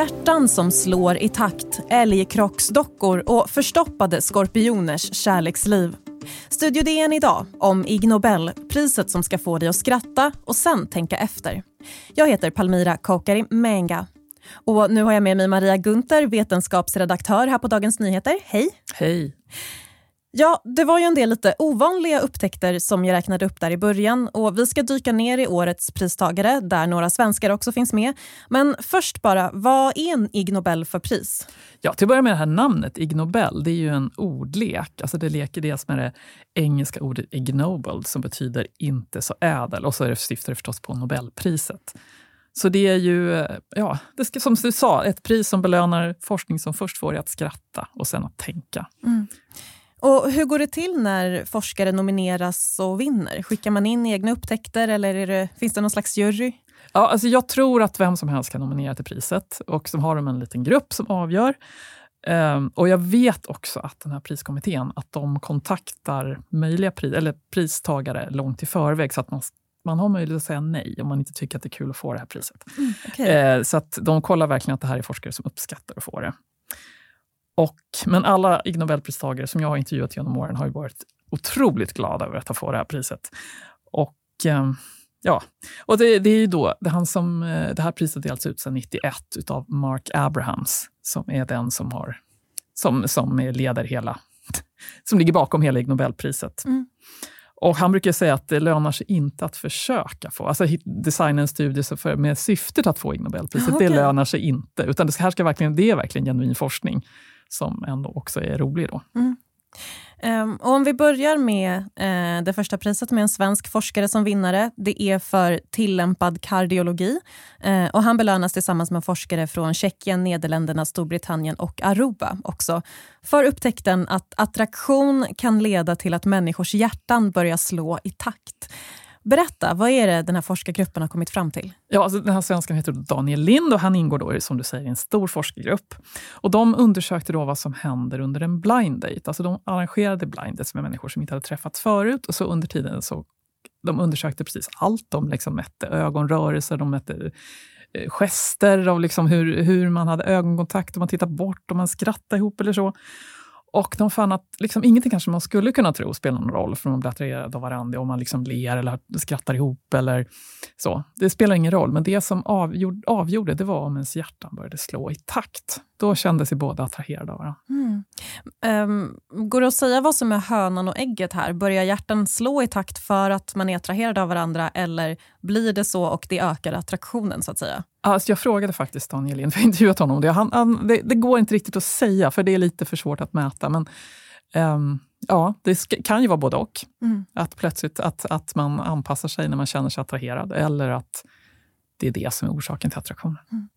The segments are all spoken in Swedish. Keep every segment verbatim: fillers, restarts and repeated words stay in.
Hjärtan som slår i takt, älgkrocksdockor och förstoppade skorpioners kärleksliv. Studio D N idag om Ig Nobel, priset som ska få dig att skratta och sen tänka efter. Jag heter Palmira Kokari Menga. Och nu har jag med mig Maria Gunther, vetenskapsredaktör här på Dagens Nyheter. Hej! Hej! Ja, det var ju en del lite ovanliga upptäckter som jag räknade upp där i början. Och vi ska dyka ner i årets pristagare, där några svenskar också finns med. Men först bara, vad är en Ig Nobel för pris? Ja, till att börja med det här namnet, Ig Nobel, det är ju en ordlek. Alltså det leker dels med det engelska ordet ignoble som betyder inte så ädel. Och så är det syftar det förstås på Nobelpriset. Så det är ju, ja, det ska, som du sa, ett pris som belönar forskning som först får dig att skratta och sen att tänka. Mm. Och hur går det till när forskare nomineras och vinner? Skickar man in egna upptäckter eller är det, finns det någon slags jury? Ja, alltså jag tror att vem som helst kan nominera till priset och så har de en liten grupp som avgör. Um, och jag vet också att den här priskommittén, att de kontaktar möjliga pris, eller pristagare långt i förväg så att man Man har möjlighet att säga nej om man inte tycker att det är kul att få det här priset. Mm, okay. eh, så att de kollar verkligen att det här är forskare som uppskattar att få det. Och, men alla Ig Nobelpristagare som jag har intervjuat genom åren har ju varit otroligt glada över att få det här priset. Och eh, ja, och det, det är ju då det, han som, det här priset delas ut sedan nittioett utav Mark Abrahams som är den som har som, som leder hela som ligger bakom hela Ig Nobelpriset. Mm. Och han brukar säga att det lönar sig inte att försöka få. Alltså designa en studie för, med syftet att få Ig Nobelpriset, okay. Det lönar sig inte. Utan det, här ska verkligen, det är verkligen genuin forskning som ändå också är rolig då. Mm. Um, och om vi börjar med uh, det första priset med en svensk forskare som vinnare. Det är för tillämpad kardiologi. Uh, och han belönas tillsammans med forskare från Tjeckien, Nederländerna, Storbritannien och Aruba också. För upptäckten att attraktion kan leda till att människors hjärtan börjar slå i takt. Berätta, vad är det den här forskargruppen har kommit fram till? Ja, alltså den här svenskan heter Daniel Lind och han ingår då, som du säger, i en stor forskargrupp. Och de undersökte då vad som händer under en blind date. Alltså de arrangerade blind dates med människor som inte hade träffats förut. Och så under tiden så de undersökte precis allt. De liksom mätte ögonrörelser, de mätte gester av liksom hur, hur man hade ögonkontakt, om man tittar bort, om man skrattar ihop eller så. Och de fann att liksom ingenting kanske man skulle kunna tro spelar någon roll för man blir attraherad av varandra om man liksom ler eller skrattar ihop eller så. Det spelar ingen roll, men det som avgjorde, avgjorde det var om ens hjärtan började slå i takt. Då kände sig båda attraherade av varandra. Mm. Um, går det att säga vad som är hönan och ägget här? Börjar hjärtan slå i takt för att man är attraherad av varandra eller blir det så och det ökar attraktionen så att säga? Alltså jag frågade faktiskt Daniel Lind, för jag intervjuat honom om det. Han, han, det. Det går inte riktigt att säga för det är lite för svårt att mäta. Men um, ja, det ska, kan ju vara både och. Mm. Att plötsligt att, att man anpassar sig när man känner sig attraherad eller att det är det som är orsaken till attraktionen. Mm.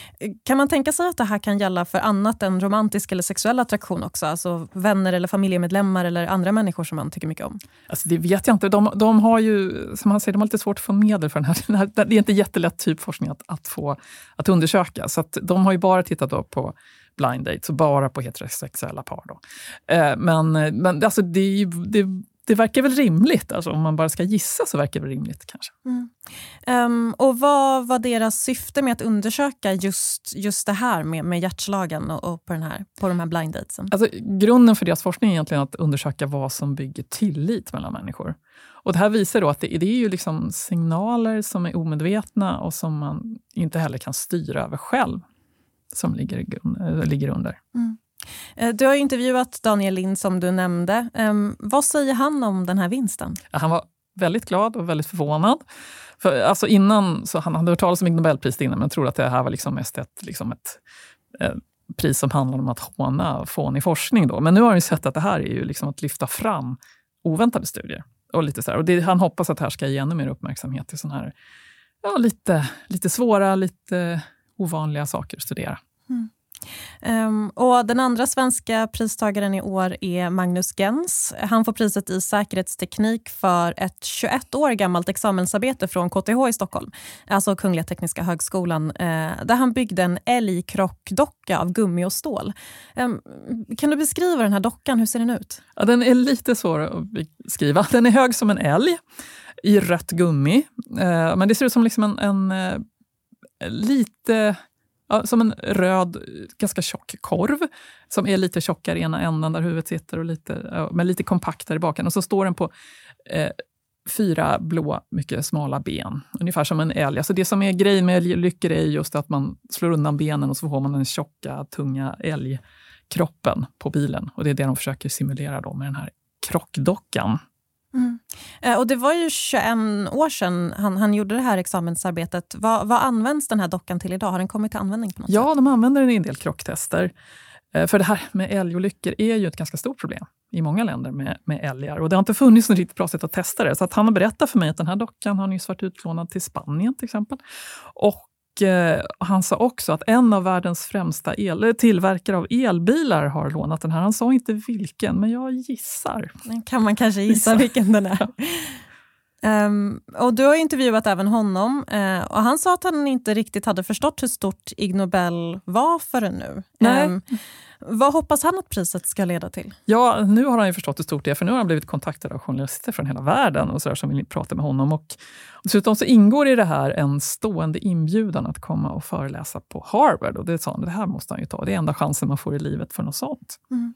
Kan man tänka sig att det här kan gälla för annat än romantisk eller sexuell attraktion också? Alltså vänner eller familjemedlemmar eller andra människor som man tycker mycket om? Alltså det vet jag inte. De, de har ju, som han säger, de har lite svårt att få medel för den här. Den här det är inte jättelätt typ forskning att, att få att undersöka. Så att de har ju bara tittat då på blind dates och bara på heterosexuella par då. Eh, men men alltså det, det Det verkar väl rimligt, alltså om man bara ska gissa så verkar det rimligt kanske. Mm. Um, och vad var deras syfte med att undersöka just, just det här med, med hjärtslagen och, och på, den här, på de här blind datesen? Alltså, grunden för deras forskning är egentligen att undersöka vad som bygger tillit mellan människor. Och det här visar då att det, det är ju liksom signaler som är omedvetna och som man inte heller kan styra över själv som ligger, ligger under. Mm. Du har ju intervjuat Daniel Lind som du nämnde. Um, vad säger han om den här vinsten? Han var väldigt glad och väldigt förvånad. För, alltså innan, så han hade hört talas om Ig Nobelpris innan, men jag tror att det här var liksom mest ett, liksom ett eh, pris som handlar om att håna fånig forskning. Då. Men nu har han ju sett att det här är ju liksom att lyfta fram oväntade studier. Och lite så här. Och det, han hoppas att det här ska ge ännu mer uppmärksamhet till sådana här ja, lite, lite svåra, lite ovanliga saker att studera. Mm. Um, och den andra svenska pristagaren i år är Magnus Gens. Han får priset i säkerhetsteknik för ett tjugoett år gammalt examensarbete från K T H i Stockholm, alltså Kungliga Tekniska högskolan, uh, där han byggde en älgkrockdocka av gummi och stål. Um, kan du beskriva den här dockan? Hur ser den ut? Ja, den är lite svår att beskriva. Den är hög som en älg i rött gummi, uh, men det ser ut som liksom en, en uh, lite Ja, som en röd, ganska tjock korv som är lite tjockare i ena änden där huvudet sitter och lite, men lite kompaktare i baken. Och så står den på eh, fyra blå, mycket smala ben. Ungefär som en älg. Alltså det som är grejen med älglyckor är just att man slår undan benen och så får man den tjocka, tunga älgkroppen på bilen. Och det är det de försöker simulera då med den här krockdockan. Mm. Eh, och det var ju tjugoett år sedan han, han gjorde det här examensarbetet. Vad, vad används den här dockan till idag? Har den kommit till användning på något Ja, sätt? de använder den i en del krocktester. Eh, för det här med älgolyckor är ju ett ganska stort problem i många länder med, med älgar. Och det har inte funnits något riktigt bra sätt att testa det. Så att han har berättat för mig att den här dockan har nyss varit utlånad till Spanien till exempel. Och eh, han sa också att en av världens främsta el, tillverkare av elbilar har lånat den här. Han sa inte vilken, men jag gissar. Kan man kanske gissa vilken den är. Um, och du har intervjuat även honom uh, och han sa att han inte riktigt hade förstått hur stort Ig Nobel var förrän nu. Nej. Um, vad hoppas han att priset ska leda till? Ja, nu har han ju förstått hur stort det är, för nu har han blivit kontaktad av journalister från hela världen och så där, som vill prata med honom. Och dessutom så ingår i det här en stående inbjudan att komma och föreläsa på Harvard. Och det sa han, det här måste han ju ta. Det är enda chansen man får i livet för något sånt. Mm.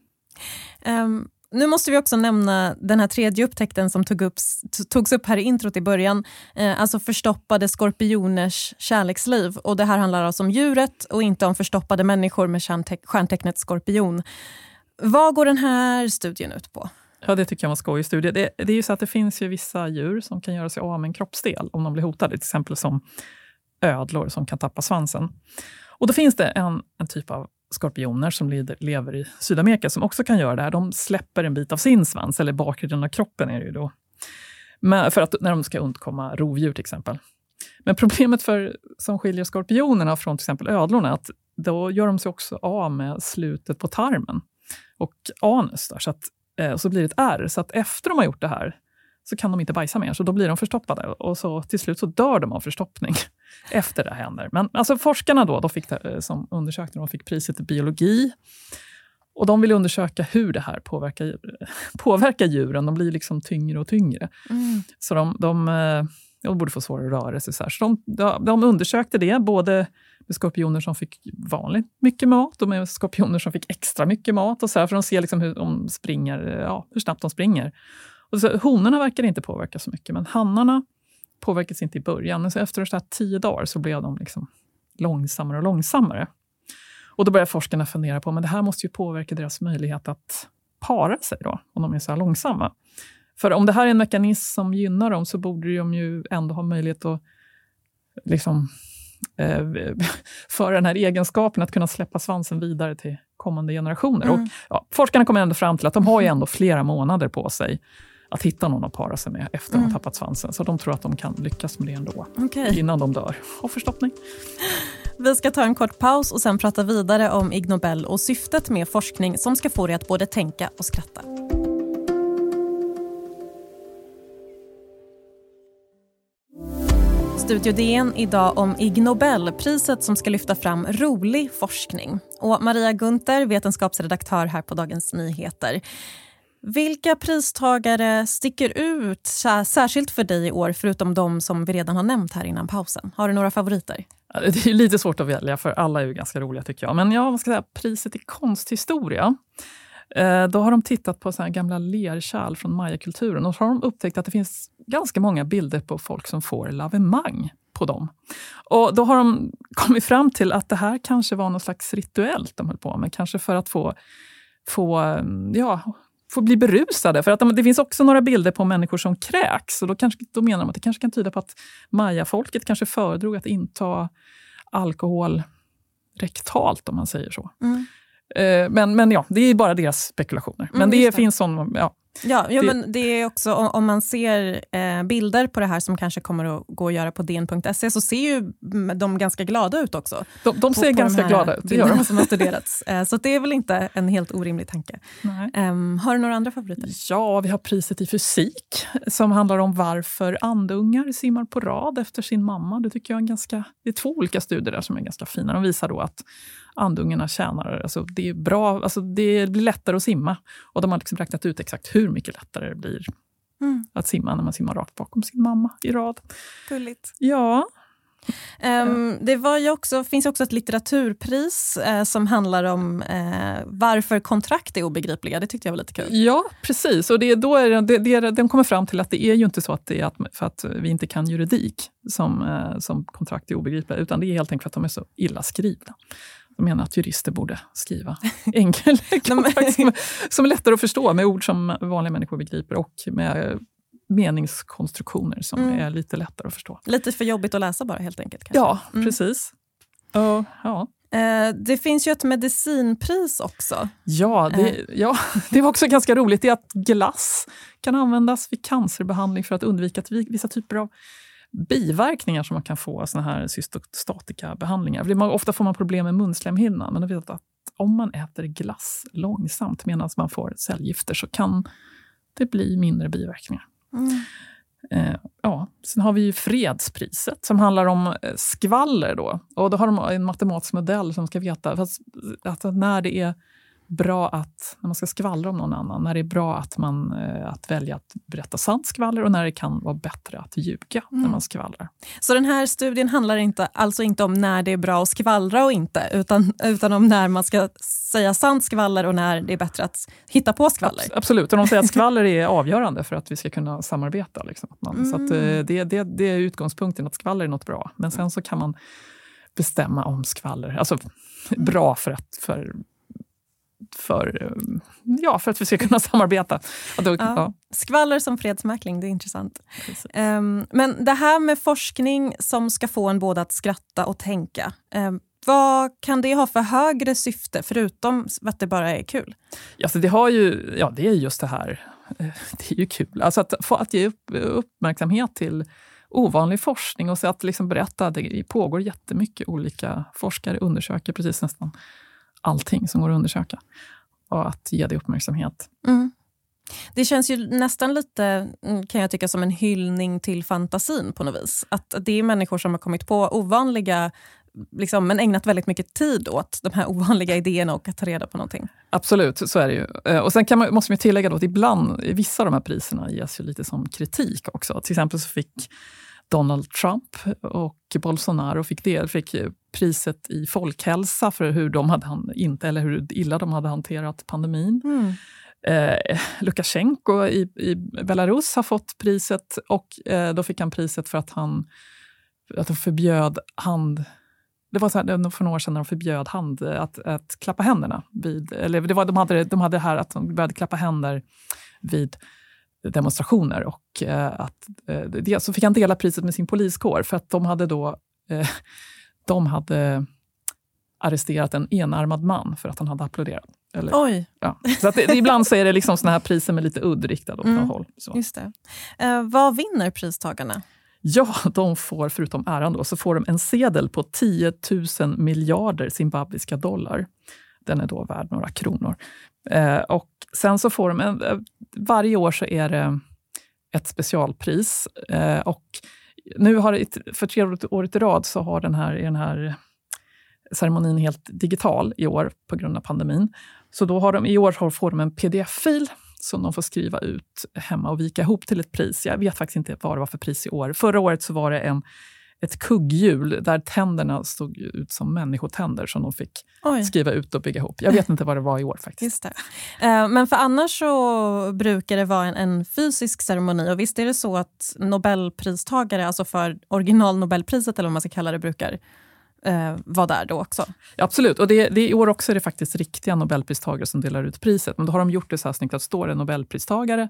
Um, Nu måste vi också nämna den här tredje upptäckten som tog upp, togs upp här i introt i början. Eh, alltså förstoppade skorpioners kärleksliv. Och det här handlar alltså om djuret och inte om förstoppade människor med stjärnte- stjärntecknet skorpion. Vad går den här studien ut på? Ja, det tycker jag var skoj i studien. Det, det är ju så att det finns ju vissa djur som kan göra sig av med en kroppsdel om de blir hotade. Till exempel som ödlor som kan tappa svansen. Och då finns det en, en typ av skorpioner som lever i Sydamerika som också kan göra det här. De släpper en bit av sin svans, eller bakre delen av kroppen är det ju då. Men för att när de ska undkomma rovdjur till exempel. Men problemet för, som skiljer skorpionerna från till exempel ödlorna är att då gör de sig också av med slutet på tarmen och anus där, så att eh, så blir det ett ärr. Så att efter de har gjort det här så kan de inte bajsa mer, så då blir de förstoppade. Och så till slut så dör de av förstoppning efter det händer. Men alltså forskarna då, de fick det, som undersökte, de fick priset i biologi. Och de vill undersöka hur det här påverkar, påverkar djuren. De blir liksom tyngre och tyngre. Mm. Så de, de, de borde få svårare rörelse. Så, så de, de, de undersökte det, både med skorpioner som fick vanligt mycket mat och med skorpioner som fick extra mycket mat. Och så här, för de ser liksom hur de springer, ja, hur snabbt de springer. Och så, honorna verkar inte påverka så mycket, men hannarna påverkas inte i början. Men så efter så här tio dagar så blev de liksom långsammare och långsammare. Och då börjar forskarna fundera på, men det här måste ju påverka deras möjlighet att para sig då, om de är så här långsamma. För om det här är en mekanism som gynnar dem, så borde de ju ändå ha möjlighet att liksom eh, för den här egenskapen att kunna släppa svansen vidare till kommande generationer. Mm. Och ja, forskarna kommer ändå fram till att de har ju ändå flera månader på sig att hitta någon att para sig med efter mm. att ha tappat svansen. Så de tror att de kan lyckas med det ändå. Okay. Innan de dör av förstoppning. Vi ska ta en kort paus och sen prata vidare om Ig Nobel och syftet med forskning som ska få dig att både tänka och skratta. Studio D N idag om Ig Nobel, priset som ska lyfta fram rolig forskning. Och Maria Gunther, vetenskapsredaktör här på Dagens Nyheter. Vilka pristagare sticker ut särskilt för dig i år, förutom de som vi redan har nämnt här innan pausen? Har du några favoriter? Det är lite svårt att välja, för alla är ju ganska roliga tycker jag. Men jag ska säga priset i konsthistoria. Då har de tittat på så här gamla lerkärl från Maya-kulturen och så har de upptäckt att det finns ganska många bilder på folk som får lavemang på dem. Och då har de kommit fram till att det här kanske var något slags rituellt de höll på med. Kanske för att få, få, ja, få bli berusade. För att de, det finns också några bilder på människor som kräks. Och då, kanske, då menar de att det kanske kan tyda på att Maya-folket kanske föredrog att inta alkohol rektalt, om man säger så. Mm. Men, men ja, det är bara deras spekulationer. Men mm, det, det finns sån, ja. Ja, ja det, men det är också, om, om man ser eh, bilder på det här som kanske kommer att gå att göra på d n punkt se, så ser ju de ganska glada ut också. De, de ser på, på ganska de glada ut, det gör de. Som har studerats. Eh, så det är väl inte en helt orimlig tanke. Um, har du några andra favoriter? Ja, vi har priset i fysik som handlar om varför andungar simmar på rad efter sin mamma. Det tycker jag är en ganska, det är två olika studier där som är ganska fina. De visar då att andungarna tjänar, alltså det är bra, alltså det blir lättare att simma. Och de har liksom räknat ut exakt hur mycket lättare det blir mm. att simma när man simmar rakt bakom sin mamma i rad. Gulligt. Ja. Um, det var ju också, finns också ett litteraturpris eh, som handlar om eh, varför kontrakt är obegripliga. Det tyckte jag var lite kul. Ja, precis. Och det, då är det, det, det, de kommer fram till att det är ju inte så att det är att, för att vi inte kan juridik som, eh, som kontrakt är obegripliga, utan det är helt enkelt för att de är så illa skrivna. De menar att jurister borde skriva enkla kontrakt som, som är lättare att förstå med ord som vanliga människor begriper och med meningskonstruktioner som mm. är lite lättare att förstå. Lite för jobbigt att läsa bara helt enkelt. Kanske. Ja, mm. precis. Uh, ja. Uh, det finns ju ett medicinpris också. Ja det, uh. ja, det var också ganska roligt. Det är att glass kan användas vid cancerbehandling för att undvika att vissa typer av biverkningar som man kan få av såna här cystostatikabehandlingar. Ofta får man problem med munslemhinnan, men jag vet att om man äter glass långsamt medan man får cellgifter så kan det bli mindre biverkningar. Mm. Eh, ja. Sen har vi ju fredspriset som handlar om skvaller då. Och då har de en matematisk modell som ska veta att, att när det är bra att, när man ska skvallra om någon annan, när det är bra att man att välja att berätta sant skvaller och när det kan vara bättre att ljuga mm. när man skvallrar. Så den här studien handlar inte, alltså inte om när det är bra att skvallra och inte, utan, utan om när man ska säga sant skvaller och när det är bättre att hitta på skvaller? Abs- absolut, och de säger att skvaller är avgörande för att vi ska kunna samarbeta. Liksom. Att man, mm. Så att, det, det, det är utgångspunkten att skvaller är något bra, men sen så kan man bestämma om skvaller, alltså bra för att för För, ja, för att vi ska kunna samarbeta. Då, ja. Ja. Skvaller som fredsmäkling, det är intressant. Um, men det här med forskning som ska få en både att skratta och tänka. Um, vad kan det ha för högre syfte förutom att det bara är kul? Ja, så det, har ju, ja, det är just det här. Det är ju kul. Alltså att få att ge upp, uppmärksamhet till ovanlig forskning och så att liksom berätta att det pågår jättemycket. Olika forskare undersöker precis nästan allting som går att undersöka och att ge det uppmärksamhet. Mm. Det känns ju nästan lite, kan jag tycka, som en hyllning till fantasin på något vis. Att det är människor som har kommit på ovanliga, liksom, men ägnat väldigt mycket tid åt de här ovanliga idéerna och att ta reda på någonting. Absolut, så är det ju. Och sen kan man, måste man tillägga då att ibland, i vissa av de här priserna ges ju lite som kritik också. Till exempel så fick Donald Trump och Bolsonaro fick, det, fick priset i folkhälsa för hur de hade inte eller hur illa de hade hanterat pandemin. Mm. Eh, Lukasjenko i, i Belarus har fått priset och eh, då fick han priset för att han att de förbjöd hand. Det var så här, för några år sedan när de förbjöd hand att, att klappa händerna vid, eller det var de hade de hade här att de började klappa händer vid demonstrationer och eh, att eh, det, så fick han dela priset med sin poliskår för att de hade då eh, de hade arresterat en enarmad man för att han hade applåderat. Eller, Oj! Ja. Så att det, ibland så är det liksom såna här priser med lite udd riktade åt mm, något håll. Så. Just det. Eh, vad vinner pristagarna? Ja, de får förutom äran då så får de en sedel på tio tusen miljarder zimbabwiska dollar. Den är då värd några kronor. Eh, och sen så får de en, eh, varje år så är det ett specialpris eh, och nu har det, för tre året i rad så har den här, den här ceremonin helt digital i år på grund av pandemin. Så då har de, i år får de en pdf-fil som de får skriva ut hemma och vika ihop till ett pris. Jag vet faktiskt inte vad det var för pris i år. Förra året så var det en, ett kugghjul där tänderna stod ut som människotänder som de fick Oj. skriva ut och bygga ihop. Jag vet inte vad det var i år faktiskt. Just det. Men för annars så brukar det vara en, en fysisk ceremoni. Och visst är det så att Nobelpristagare, alltså för original Nobelpriset eller vad man ska kalla det, brukar eh, vara där då också? Ja, absolut. Och det, det, i år också är det faktiskt riktiga Nobelpristagare som delar ut priset. Men då har de gjort det så här snyggt att står en Nobelpristagare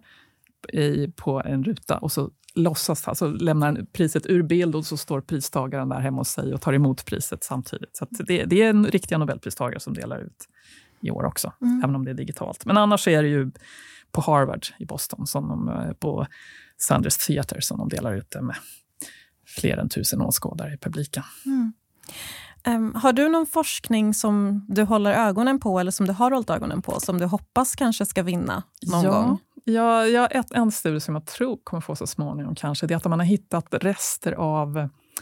i, på en ruta och så låtsas, alltså lämnar priset ur bild och så står pristagaren där hemma hos sig och tar emot priset samtidigt. Så att det, det är en riktiga Nobelpristagare som delar ut i år också, mm. även om det är digitalt. Men annars är det ju på Harvard i Boston, som de, på Sanders Theater, som de delar ut det med fler än tusen åskådare i publiken. Mm. Um, har du någon forskning som du håller ögonen på eller som du har hållit ögonen på som du hoppas kanske ska vinna någon ja. gång? Ja, ja ett, en studie som jag tror kommer få så småningom kanske, det är att man har hittat rester av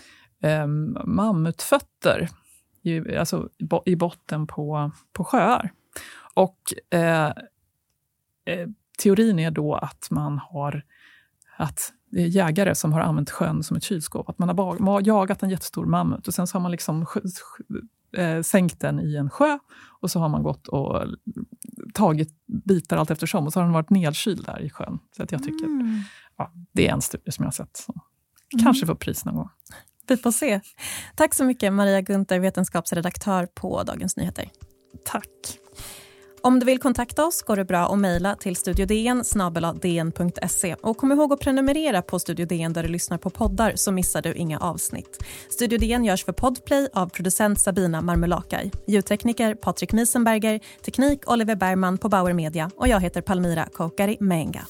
eh, mammutfötter i, alltså, i botten på, på sjöar. Och eh, eh, teorin är då att man har att jägare som har använt sjön som ett kylskåp. Att man har, ba- man har jagat en jättestor mammut och sen så har man liksom sjö, sjö, äh, sänkt den i en sjö och så har man gått och tagit bitar allt eftersom och så har den varit nedkyld där i sjön. Så att jag tycker mm. ja, det är en studie som jag har sett som mm. kanske får pris någon gång. Vi får se. Tack så mycket Maria Gunther, vetenskapsredaktör på Dagens Nyheter. Tack. Om du vill kontakta oss går det bra att mejla till studiodn snabel-a dn punkt se. Och kom ihåg att prenumerera på Studio D N där du lyssnar på poddar så missar du inga avsnitt. Studio D N görs för Podplay av producent Sabina Marmelakai. Ljudtekniker Patrik Miesenberger, teknik Oliver Bergman på Bauer Media och jag heter Palmira Kokari Menga.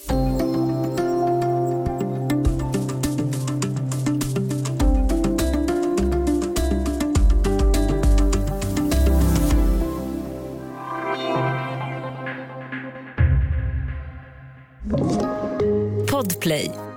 Podplay.